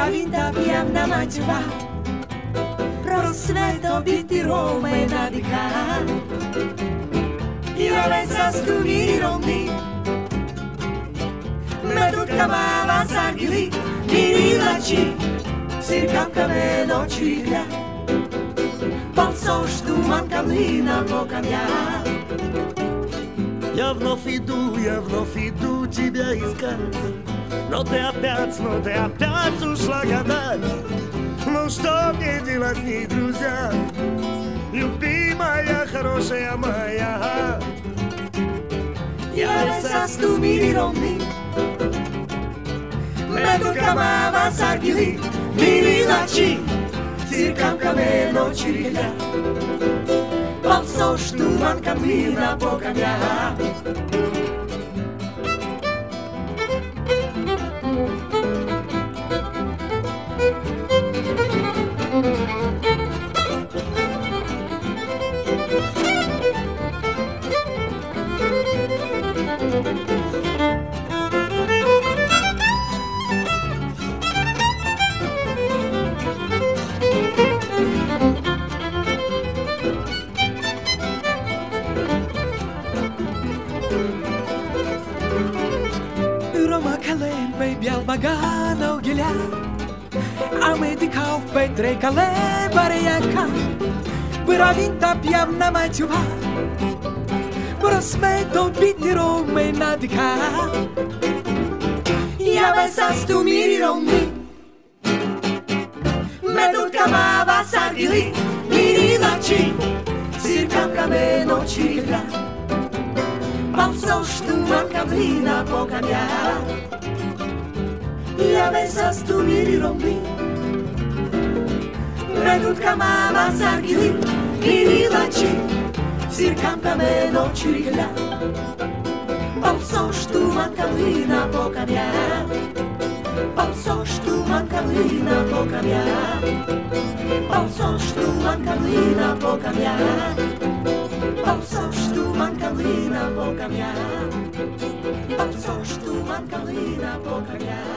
Bravita pjevna mačva, prosveto biti Rome nadika. I ove sastuni rovni, medutka mala zagili, mirilači, sirkavkave noći igra. Palco štuman kamlina pokamja. Я вновь иду тебя искать. Но ты опять ушла гадать. Ну что мне делать, не друзья? Любимая, хорошая моя. Я састу мири ровни, медуtka mava zagili, mirilači, sirkavkave noći igra. Palco štuman kamlina pokamja. Bagana gilja, a medicau pe trecale bareaca, bravinta pjevna mačva, prosveto biti Rome nadika. Ja ve sastu miri rovni, medutka mava zagili, mirilači, sirkavkave noći igra. Palco štuman kamlina pokamja. Ja ve sastu miri rovni, medutka mava zagili, mirilači, sirkavkave noći igra. Palco štuman kamlina pokamja. Palco štuman kamlina pokamja. Palco štuman kamlina pokamja. Palco štuman kamlina pokamja. Palco štuman kamlina pokamja.